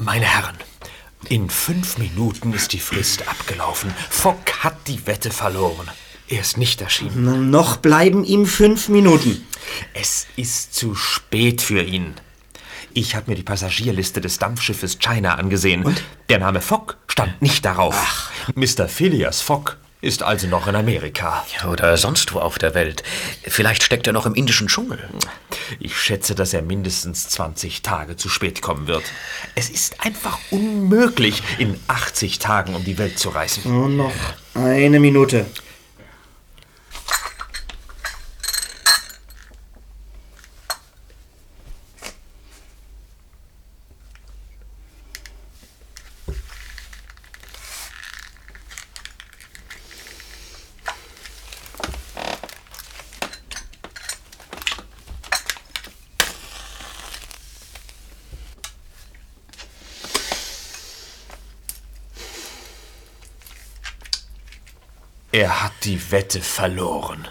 Meine Herren, in 5 Minuten ist die Frist abgelaufen. Fogg hat die Wette verloren. Er ist nicht erschienen. Noch bleiben ihm 5 Minuten. Es ist zu spät für ihn. Ich habe mir die Passagierliste des Dampfschiffes China angesehen. Und? Der Name Fogg stand nicht darauf. Ach. Mr. Phileas Fogg ist also noch in Amerika. Ja, oder sonst wo auf der Welt. Vielleicht steckt er noch im indischen Dschungel. Ich schätze, dass er mindestens 20 Tage zu spät kommen wird. Es ist einfach unmöglich, in 80 Tagen um die Welt zu reisen. Nur noch 1 Minute. Er hat die Wette verloren.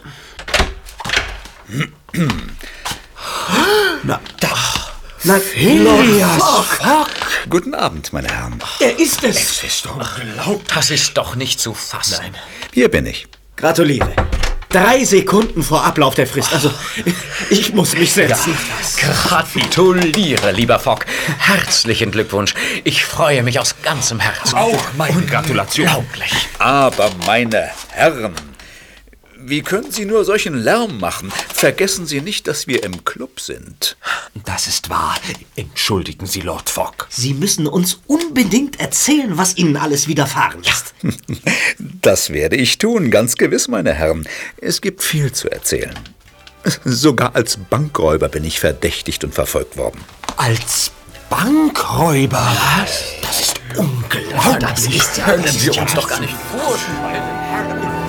Phileas Fogg! Guten Abend, meine Herren. Er ist es. Es ist unglaublich. Das ist doch nicht zu fassen. Nein. Hier bin ich. Gratuliere. 3 Sekunden vor Ablauf der Frist. Also, ich muss mich setzen. Gratuliere, lieber Fogg. Herzlichen Glückwunsch. Ich freue mich aus ganzem Herzen. Auch meine Gratulation. Unglaublich. Aber, meine Herren, wie können Sie nur solchen Lärm machen? Vergessen Sie nicht, dass wir im Club sind. Das ist wahr. Entschuldigen Sie, Lord Fogg. Sie müssen uns unbedingt erzählen, was Ihnen alles widerfahren ist. Das werde ich tun, ganz gewiss, meine Herren. Es gibt viel zu erzählen. Sogar als Bankräuber bin ich verdächtigt und verfolgt worden. Als Bankräuber? Was? Das ist unglaublich. Das können wir uns doch gar nicht vorstellen.